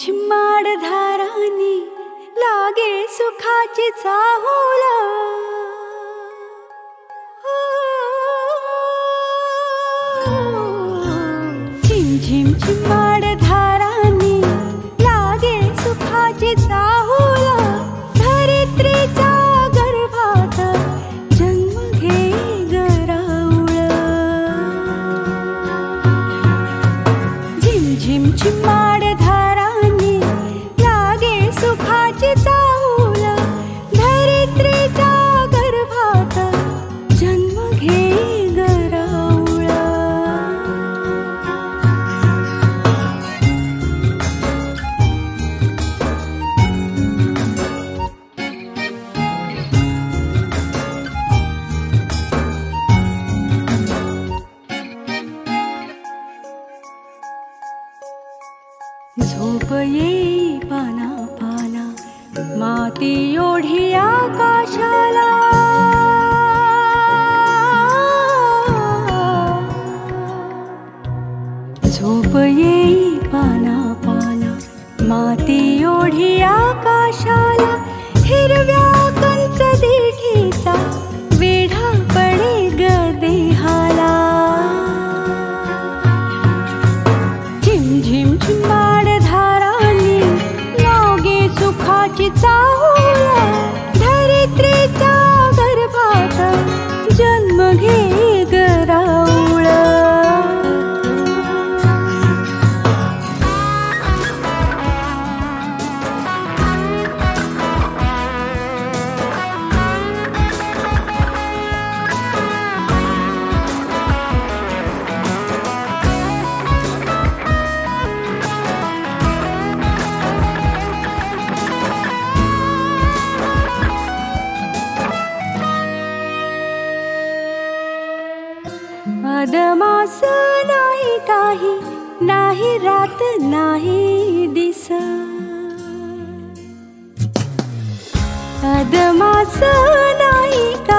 झिम्माड धारांनी लागे सुखाची चाहुल। झिम झिम झिम्माड धारांनी लागे सुखाची चाहुल। धरित्रीच्या गर्भात जन्म घेई गराऊळ। झिम झिम झिम्माड धारांनी लागे सुखाची चाहुल। धरित्रीच्या गर्भात जन्म घेई गराऊळ। झोप येई पाना पाना माती ओढी आकाशाला। झोप येई पाना पाना माती ओढी आकाशाला। हिरव्या कंच देठीचा वेढा पडे ग देहाला। झिम झिम झिम्माड धारांनी लागे सुखाची चाहुल। धरित्रीच्या गर्भात जन्म घेई गराऊळ। अदमास नाही काही नाही रात नाही दिस। अदमास नाही काही